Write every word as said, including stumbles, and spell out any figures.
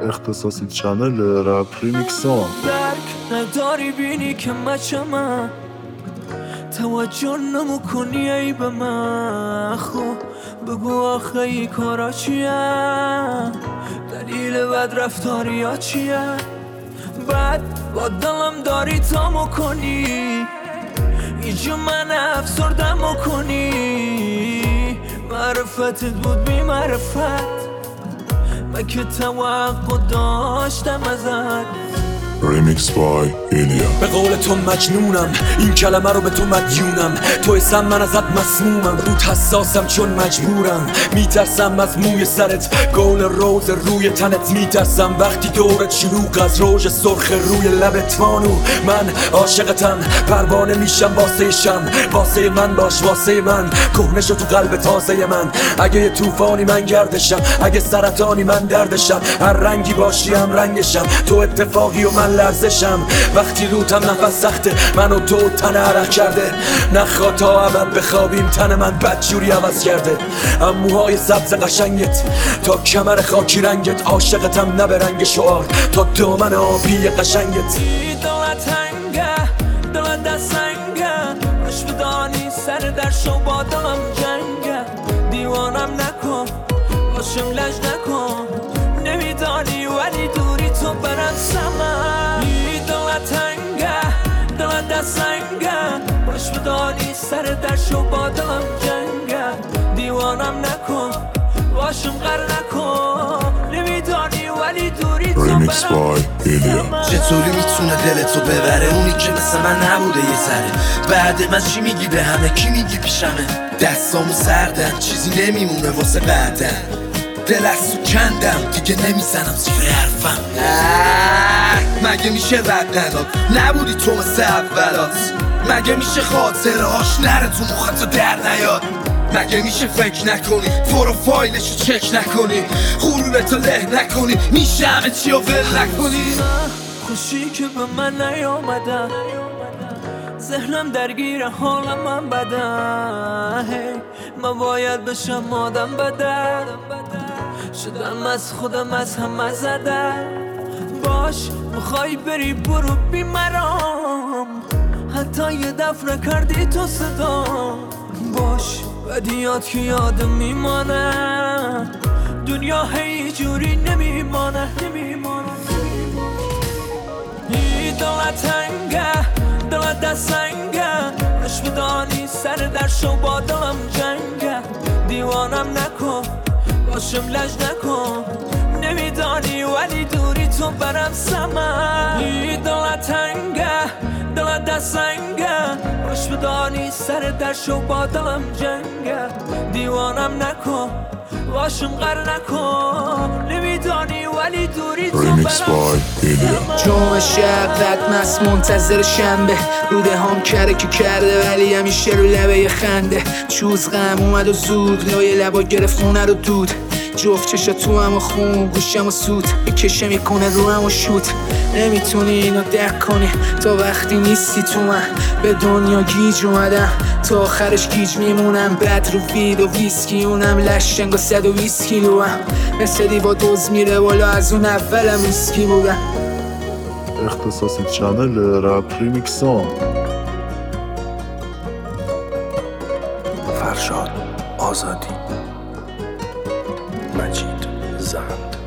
اختصاصی چنل رپ ریمیکس ها. درک نداری بینی که مچمم، توجه نمکنی ای به من. خب بگو آخه ای کارا چیه، دلیل بد رفتاری ها چیه؟ بعد با دلم داری تا مکنی، اینجا من افسردم مکنی. معرفتت بود بی معرفت، من که توقع داشتم ازت. ریمیکس بای ایلیا. به قول تو مجنونم، این کلمه رو به تو مدیونم. تو اسم من ازت مسمومم، رود حساسم چون مجبورم. میترسم از موی سرت، گل روز روی تنت. میترسم وقتی دورت شلوغ از روژ سرخ روی لبت. وانو من عاشقتم، پروانه میشم واسه شم. واسه من باش واسه من، کهنه شو تو قلب تازه من. اگه یه طوفانی من گردشم، اگه سرطانی من دردشم. هر رنگی باشی هم رنگشم، تو اتفاقی و من لرزشم. وقتی روتم نفس سخته، من و تو تن عرق کرده. نخواه تا ابد بخوابیم، تن من بدجوری عوض کرده. اموهای سبز قشنگت تا کمر خاکی رنگت. عاشقتم نه به رنگ شعار، تا دامن آبی قشنگت. دلت هنگه دلت دستنگه، باش بدانی سر در شو با دلم جنگه. دیوانم نکن باشم لج نکن، نمیدانی ولی دوری تو برم سمن. دلت هنگه دلت دستنگه، باش بدانی سر در شو با دلم جنگه. دیوانم نکن باشم غر نکن، نمیدانی ولی دوری تو برم سمن. چطوری میتونه دلتو ببره اونی که مثل من نبوده یه ذره؟ بعد من چی میگی به همه، کی میگی پیشمه؟ دستامو سردن چیزی نمیمونه واسه بعدن. دل از تو کندم دیگه نمیزنم زیر حرفم. مگه میشه رد نداد، نبودی تو مثل اولات؟ مگه میشه خاطرهاش نره تو مخت در نیاد؟ مگه میشه فکر نکنی پروفایلشو چک نکنی، غرورتو له نکنی، میشه همه چی رو ول نکنی؟ خوشی که به من نیامدن، ذهنم درگیر حالم من بدن. من باید بشم آدم بدن، شدم از خودم از همه زدم. باش میخوای بری برو بی مرام، حتی یه دفعه کردی تو صدا. باش بدیات که یادم میمانه، دنیا هی جوری نمیمانه نمیمانه. دلت هنگه دلت دستنگه، باش بدانی سر در شو با دلم جنگه. دیوانم نکن باشم لج نکن، نمیدانی ولی دوری تو برم سمن. دلت هنگه دلت دستنگه، باش بدانی سر در شو با دلم جنگه. دیوانم نکن باشم غر نکن، نمیدانی ولی دوری تو برم سمن. جمعه شب بدمست منتظر شنبه، روده هم کره که کرده ولی همیشه رو لبه خنده. چوز غم اومد و زود لای لبا گرفت خونه رو دود. جفت چشا تو هم و خون گوشم و سود، بکشم یه کنه رو هم و شوت. نمیتونی اینو درک کنی تا وقتی نیستی تو من. به دنیا گیج اومدم تا آخرش گیج میمونم. بد رو وید و ویسکی اونم لشنگ و صد و ویس کیلو هم. مثل دیوا دوز میره بالا از اون اولم ریسکی بودم. اختصاصی چنل رپ ریمیکس ها. فرشاد آزادی، مجید زند.